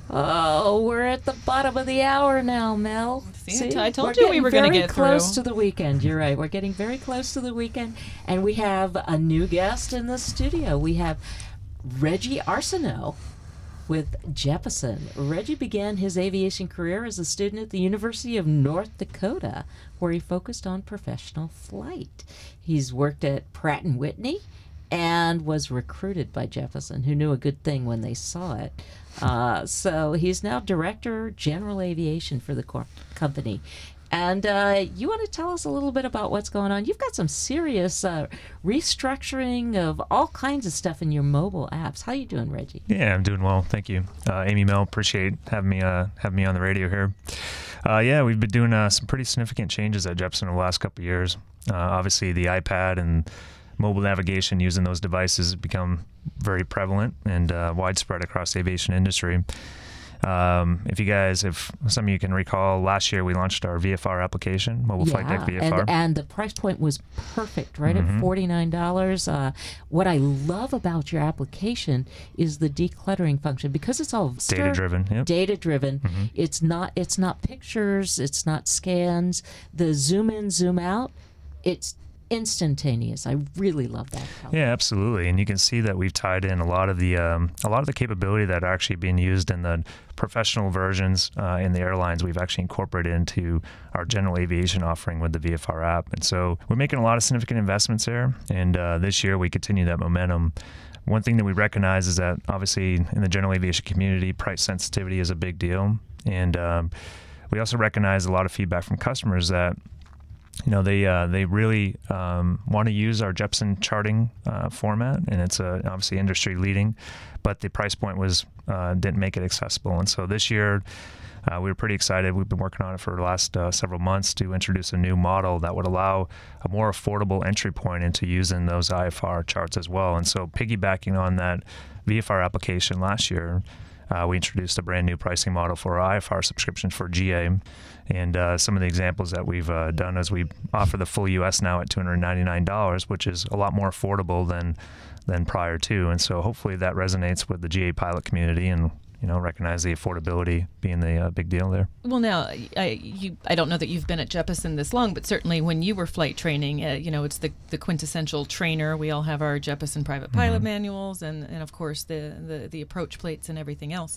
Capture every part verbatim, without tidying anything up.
Oh, we're at the bottom of the hour now, Mel. See, See? I told you we were going to get through. Very close to the weekend. You're right. We're getting very close to the weekend, and we have a new guest in the studio. We have Reggie Arsenault with Jeppesen. Reggie began his aviation career as a student at the University of North Dakota, where he focused on professional flight. He's worked at Pratt and Whitney and was recruited by Jeppesen, who knew a good thing when they saw it. Uh, so he's now Director General Aviation for the cor- company. And uh, you want to tell us a little bit about what's going on? You've got some serious uh, restructuring of all kinds of stuff in your mobile apps. How you doing, Reggie? Yeah, I'm doing well. Thank you. Uh, Amy, Mel, appreciate having me, uh, having me on the radio here. Uh, yeah, we've been doing uh, some pretty significant changes at Jeppesen over the last couple of years. Uh, obviously, the iPad and mobile navigation using those devices has become very prevalent and uh, widespread across the aviation industry. Um, if you guys, if some of you can recall, last year we launched our V F R application, Mobile yeah, Flight Deck V F R. And, and the price point was perfect, right, mm-hmm. at forty-nine dollars. Uh, what I love about your application is the decluttering function, because it's all data-driven. Yep. Data-driven. Mm-hmm. It's not. It's not pictures. It's not scans. The zoom in, zoom out. It's instantaneous. I really love that. Yeah, absolutely. And you can see that we've tied in a lot of the um, a lot of the capability that are actually being used in the professional versions uh, in the airlines. We've actually incorporated into our general aviation offering with the V F R app. And so we're making a lot of significant investments there. And uh, this year we continue that momentum. One thing that we recognize is that obviously in the general aviation community, price sensitivity is a big deal. And um, we also recognize a lot of feedback from customers that You know, they uh, they really um, want to use our Jeppesen charting uh, format, and it's uh, obviously industry leading, but the price point was uh, didn't make it accessible. And so this year, uh, we were pretty excited. We've been working on it for the last uh, several months to introduce a new model that would allow a more affordable entry point into using those I F R charts as well. And so piggybacking on that V F R application last year, Uh, we introduced a brand new pricing model for our I F R subscriptions for G A. And uh, some of the examples that we've uh, done is we offer the full U S now at two hundred ninety-nine dollars, which is a lot more affordable than than prior to. And so hopefully that resonates with the G A pilot community and, you know, recognize the affordability being the uh, big deal there. Well, now, I you I don't know that you've been at Jeppesen this long, but certainly when you were flight training, uh, you know, it's the, the quintessential trainer. We all have our Jeppesen private pilot mm-hmm. manuals and, and, of course, the, the, the approach plates and everything else.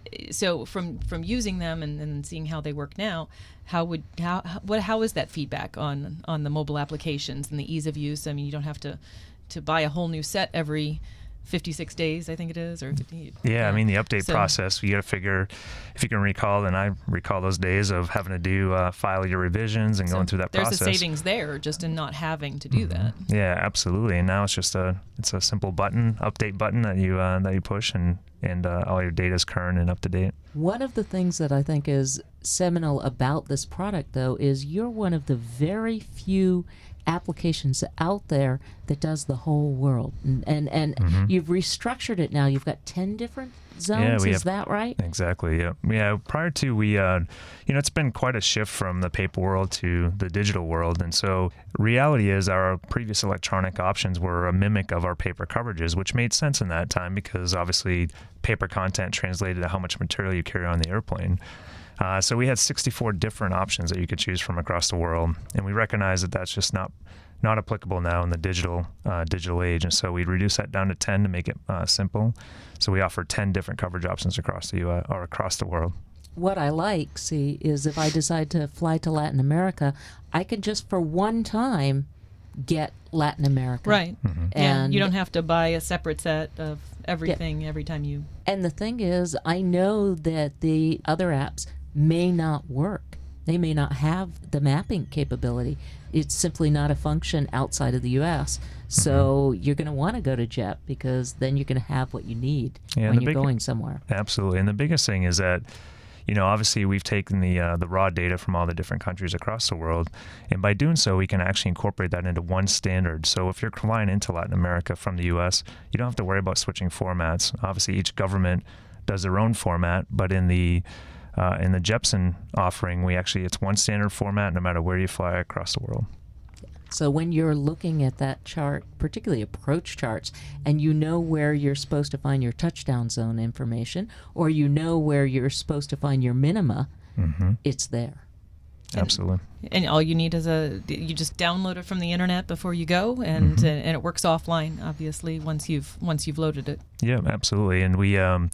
So from, from using them and, and seeing how they work now, how would how what how is that feedback on on the mobile applications and the ease of use? I mean, you don't have to, to buy a whole new set every fifty-six days, I think it is, or fifty. Yeah, yeah. I mean, the update so, process, you got to figure, if you can recall, and I recall those days of having to do uh, file your revisions and so going through that there's process. There's a savings there just in not having to do mm-hmm. that. Yeah, absolutely. And now it's just a it's a simple button, update button that you uh, that you push, and and uh, all your data is current and up to date. One of the things that I think is seminal about this product, though, is you're one of the very few applications out there that does the whole world, and and, and mm-hmm. you've restructured it now. You've got ten different zones. Yeah, we is have, that right? Exactly. Yeah. Yeah. Prior to we, uh, you know, it's been quite a shift from the paper world to the digital world, and so reality is our previous electronic options were a mimic of our paper coverages, which made sense in that time because obviously paper content translated to how much material you carry on the airplane. Uh, so we had sixty-four different options that you could choose from across the world, and we recognize that that's just not not applicable now in the digital uh, digital age. And so we reduced that down to ten to make it uh, simple. So we offer ten different coverage options across the U S or across the world. What I like, see, is if I decide to fly to Latin America, I can just for one time get Latin America. Right. Mm-hmm. And yeah, you don't have to buy a separate set of everything yeah. every time you. And the thing is, I know that the other apps may not work. They may not have the mapping capability. It's simply not a function outside of the U S. So mm-hmm. you're going to want to go to Jet because then you're going to have what you need yeah, when you're big, going somewhere. Absolutely. And the biggest thing is that, you know, obviously we've taken the uh, the raw data from all the different countries across the world, and by doing so, we can actually incorporate that into one standard. So if you're flying into Latin America from the U S, you don't have to worry about switching formats. Obviously, each government does their own format, but in the uh, in the Jeppesen offering, we actually it's one standard format no matter where you fly across the world. So when you're looking at that chart, particularly approach charts, and you know where you're supposed to find your touchdown zone information, or you know where you're supposed to find your minima, Mm-hmm. it's there. Absolutely. And all you need is a, you just download it from the internet before you go, and Mhm. uh, and it works offline, obviously, once you've once you've loaded it. Yeah, absolutely. And we, um,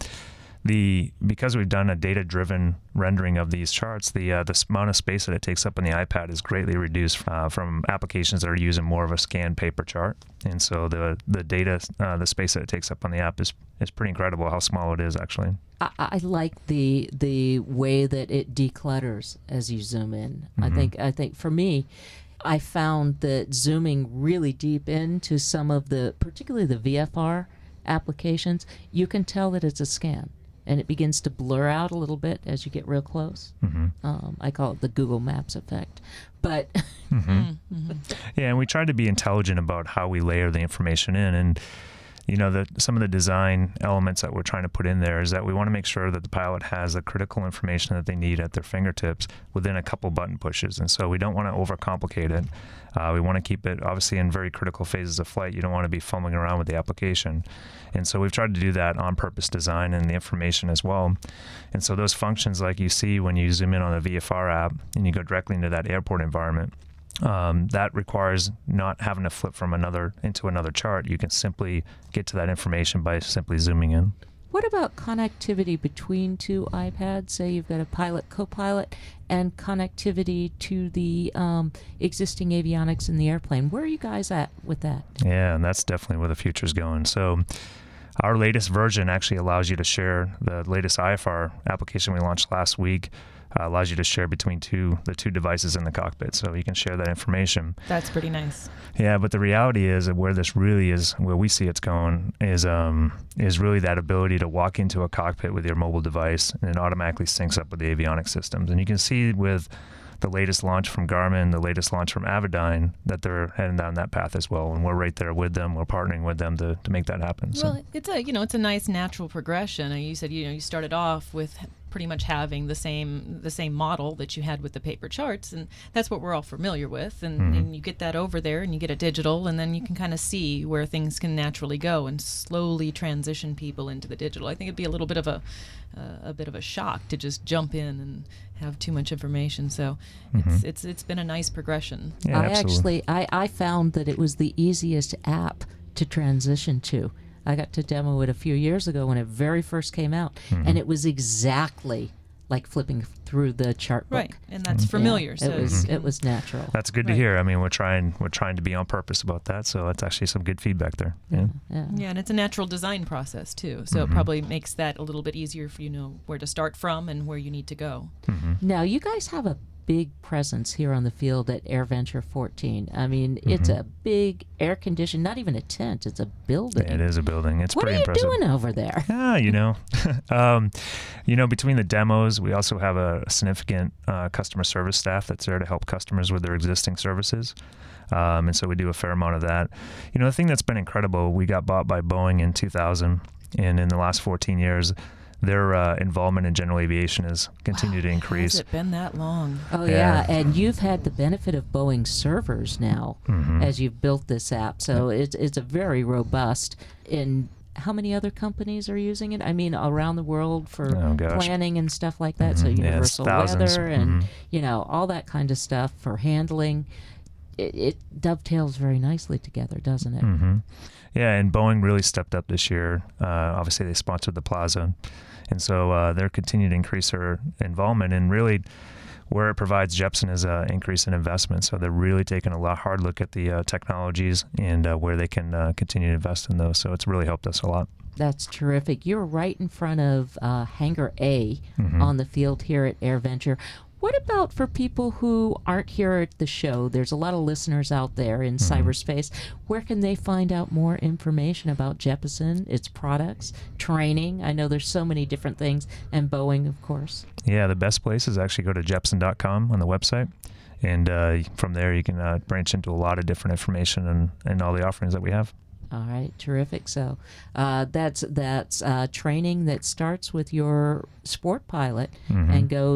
the because we've done a data-driven rendering of these charts, the uh, the amount of space that it takes up on the iPad is greatly reduced uh, from applications that are using more of a scanned paper chart. And so the the data, uh, the space that it takes up on the app is is pretty incredible how small it is actually. I, I like the the way that it declutters as you zoom in. I Mhm. think I think for me, I found that zooming really deep into some of the, particularly the V F R applications, you can tell that it's a scan, and it begins to blur out a little bit as you get real close. Mm-hmm. Um, I call it the Google Maps effect. But Mm-hmm. Yeah, and we tried to be intelligent about how we layer the information in, and you know, the, some of the design elements that we're trying to put in there is that we want to make sure that the pilot has the critical information that they need at their fingertips within a couple button pushes. And so we don't want to overcomplicate it. Uh, we want to keep it obviously in very critical phases of flight. You don't want to be fumbling around with the application. And so we've tried to do that on purpose design and the information as well. And so those functions like you see when you zoom in on the V F R app and you go directly into that airport environment, Um, that requires not having to flip from another into another chart. You can simply get to that information by simply zooming in. what about connectivity between two iPads? Say you've got a pilot, co-pilot, and connectivity to the um, existing avionics in the airplane. Where are you guys at with that? Yeah, and that's definitely where the future's going. So our latest version actually allows you to share the latest I F R application we launched last week. Uh, allows you to share between two the two devices in the cockpit, so you can share that information. That's pretty nice. Yeah, but the reality is that where this really is, where we see it's going, is um is really that ability to walk into a cockpit with your mobile device and it automatically syncs up with the avionics systems. And you can see with the latest launch from Garmin, the latest launch from Avidyne, that they're heading down that path as well. And we're right there with them. We're partnering with them to, to make that happen. So. Well, it's a you know it's a nice natural progression. And you said you know you started off with pretty much having the same the same model that you had with the paper charts, and that's what we're all familiar with. And, Mhm. and you get that over there, and you get a digital, and then you can kind of see where things can naturally go, and slowly transition people into the digital. I think it'd be a little bit of a uh, a bit of a shock to just jump in and have too much information. So Mhm. it's it's it's been a nice progression. Yeah, I absolutely. actually, I, I found that it was the easiest app to transition to. I got to demo it a few years ago when it very first came out, Mhm. and it was exactly like flipping through the chart book. Right, and that's Mhm. familiar. Yeah, so it was you it can- was natural. That's good to Right. hear. I mean, we're trying we're trying to be on purpose about that. So that's actually some good feedback there. Yeah. yeah. Yeah, and it's a natural design process too. So Mhm. it probably makes that a little bit easier for you to know where to start from and where you need to go. hmm Now, you guys have a big presence here on the field at AirVenture fourteen. I mean, it's Mhm. a big air conditioned, not even a tent, it's a building. It is a building. It's What are pretty you impressive. doing over there? Ah, you know, um, you know, between the demos, we also have a significant uh, customer service staff that's there to help customers with their existing services. Um, and so we do a fair amount of that. You know, the thing that's been incredible, we got bought by Boeing in two thousand, and in the last fourteen years, their uh, involvement in general aviation has continued to increase. Has it been that long? Oh, Yeah. yeah. And you've had the benefit of Boeing servers now Mhm. as you've built this app. So it's, it's a very robust. And how many other companies are using it? I mean, around the world for Oh, gosh. planning and stuff like that. So Mhm. Yeah, it's universal thousands. weather and, Mhm. you know, all that kind of stuff for handling. It, it dovetails very nicely together, doesn't it? hmm Yeah, and Boeing really stepped up this year. Uh, obviously, they sponsored the Plaza, and so uh, they're continuing to increase their involvement. And really, where it provides Jeppesen is an increase in investment. So they're really taking a lot hard look at the uh, technologies and uh, where they can uh, continue to invest in those. So it's really helped us a lot. That's terrific. You're right in front of uh, Hangar A Mhm. on the field here at AirVenture. What about for people who aren't here at the show? There's a lot of listeners out there in Mhm. cyberspace. Where can they find out more information about Jeppesen, its products, training? I know there's so many different things, and Boeing, of course. Yeah, the best place is actually go to jeppesen dot com on the website. And uh, from there, you can uh, branch into a lot of different information and, and all the offerings that we have. All right, terrific. So uh, that's that's uh, training that starts with your sport pilot Mhm. and goes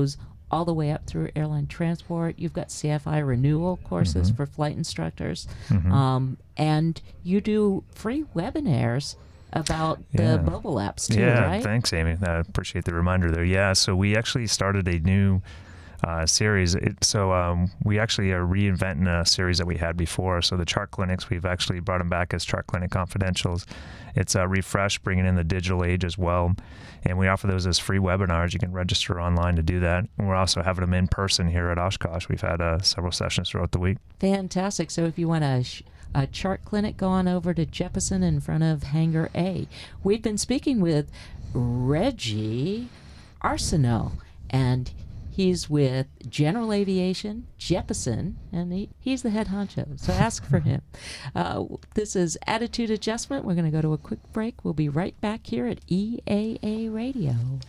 all the way up through airline transport. You've got C F I renewal courses Mm-hmm. for flight instructors. Mhm. Um, and you do free webinars about the Yeah. mobile apps too, yeah, right? thanks, Amy. I appreciate the reminder there. Yeah, so we actually started a new uh, series. It, so um, we actually are reinventing a series that we had before. So the Chart Clinics, we've actually brought them back as Chart Clinic Confidentials. It's a refresh, bringing in the digital age as well. And we offer those as free webinars. You can register online to do that. And we're also having them in person here at Oshkosh. We've had uh, several sessions throughout the week. Fantastic. So if you want a, sh- a chart clinic, go on over to Jeppesen in front of Hangar A. We've been speaking with Reggie Arsenault, and he's with General Aviation, Jeppesen, and he, he's the head honcho, so ask for him. Uh, this is Attitude Adjustment. We're going to go to a quick break. We'll be right back here at E A A Radio.